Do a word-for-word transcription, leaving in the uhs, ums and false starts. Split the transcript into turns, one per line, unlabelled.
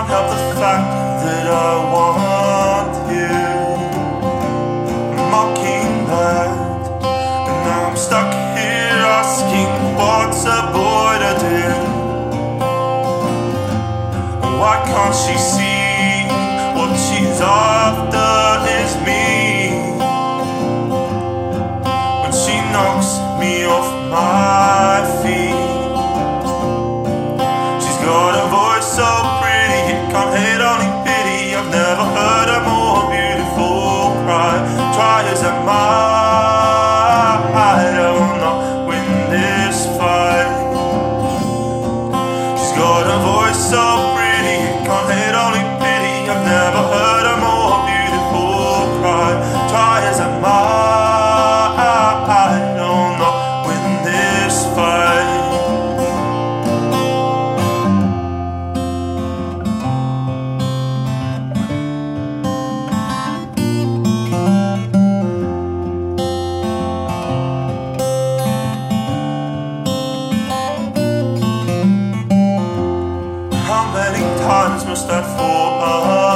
can't help the fact that I want you. Mockingbird, and now I'm stuck here asking what's a boy to do. Why can't she see what she's after is me? When she knocks me off my feet, she's got a voice so pretty it can't hate, only pity. I've never heard a more beautiful cry. Try as I might, I will not win this fight. She's got a voice so pretty it can't hate, only pity. I've never heard a more beautiful cry. Try as I might, I will not win this fight. How many times must I fall